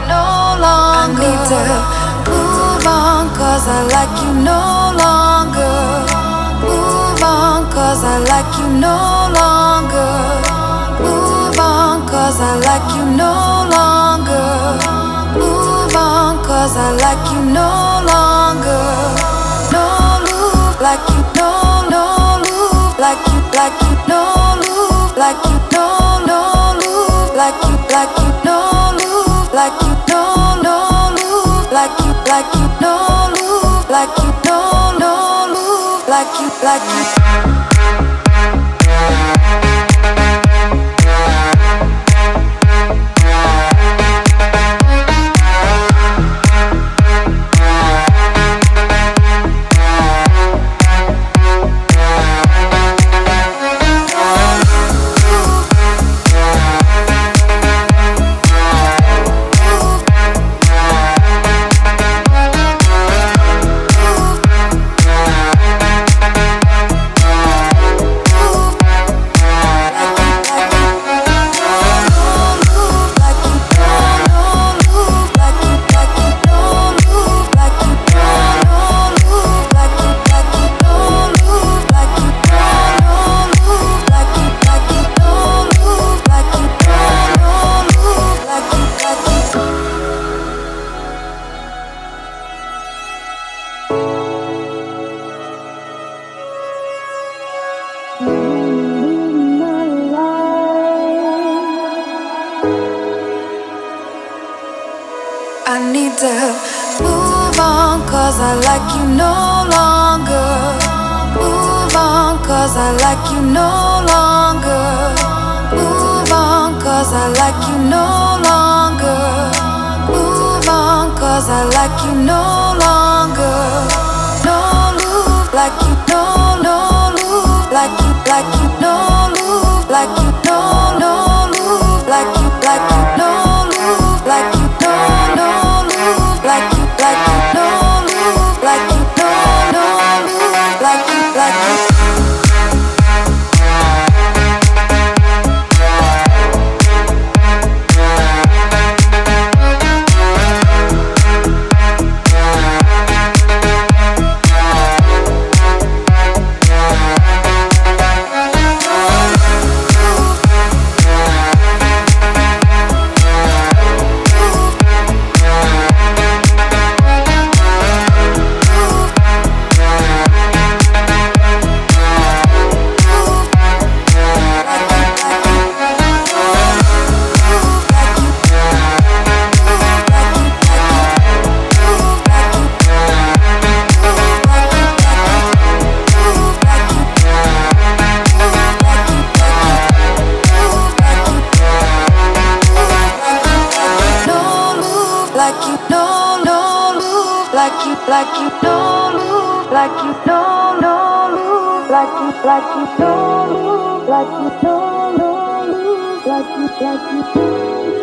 no longer. I need to move on, cause I like you no longer. Move on, cause I like you no longer. Move on, cause I like you no longer. Move on, cause I like you no longer. No move like you, no move like you, no move like you, no move like you, no move like you, no move like you, no move like you, no move like you. I need to move on, cause I like you no longer. Move on, cause I like you no longer. Move on, cause I like you no longer. Move on, cause I like you no longer. No move like you, no move like you, no move like you, no move like you, no move like you, no move like you, no move like you, no move like you. Like you, no move like you, no move like you, no move like you, no move like you, no move like you.